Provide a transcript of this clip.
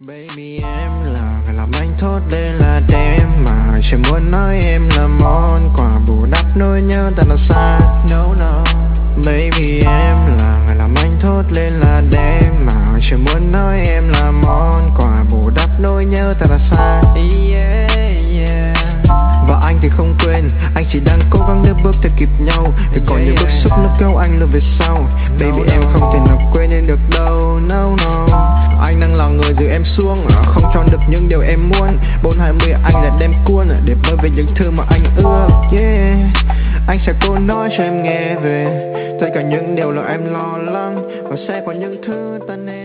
Baby em là người làm anh thốt lên là đêm mà chỉ muốn nói em là món quà bù đắp nỗi nhớ ta là xa. No no. Baby em là người làm anh thốt lên là đêm mà chỉ muốn nói em là món quà bù đắp nỗi nhớ ta là xa. Yeah yeah. Và anh thì không quên, anh chỉ đang cố gắng đưa bước theo kịp nhau. Để còn những bức xúc nó kéo anh lùi về sau. Baby em không thể nào quên em được đâu. No no. Anh đang là người giữ em xuống, không cho được những điều em muốn. 420 anh là đem cuốn để bơi về những thứ mà anh ưa. Yeah. Anh sẽ cố nói cho em nghe về tất cả những điều là em lo lắng, và sẽ có những thứ ta nên